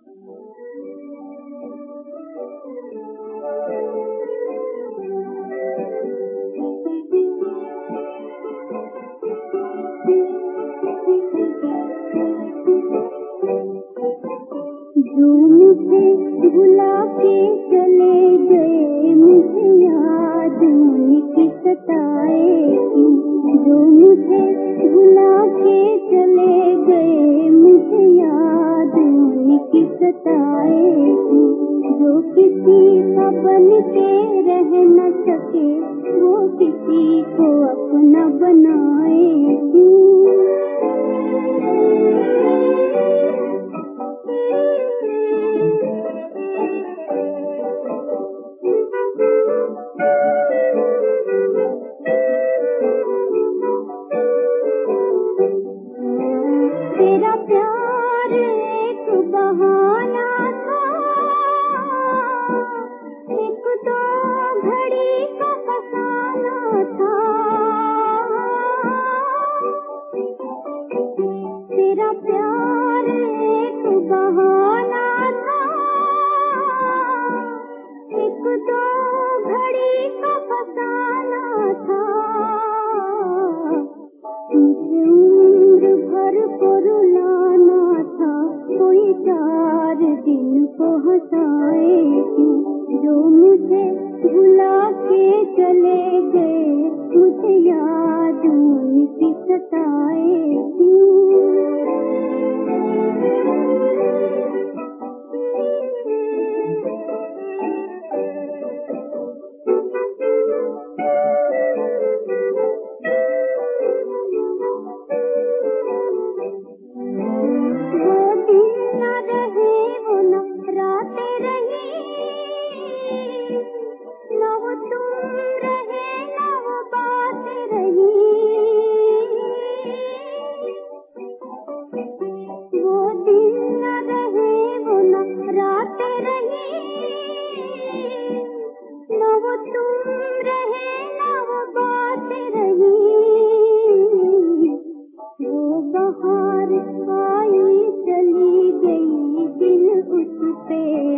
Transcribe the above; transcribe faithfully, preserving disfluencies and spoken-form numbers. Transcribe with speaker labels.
Speaker 1: जो मुझे भुला के चले गए, मुझे याद उनकी सताए क्यों। जो मुझे भुला के चले गए, मुझे याद उनकी सताए क्यों। जो किसी का बन के रह न सके, वो किसी को अपना बनाए क्यों। तेरा प्यार एक बहाना था, एक दो घड़ी का फसाना था। तेरा प्यार एक बहाना था, एक दो घड़ी का फसाना था। मुझे उम्र भर को रुलाना था, कोई चार दिन को हंसाए क्यों। जो मुझे भुला के चले गए, मुझे याद उनकी सताए क्यों। बहार आई चली गई, दिल उस पे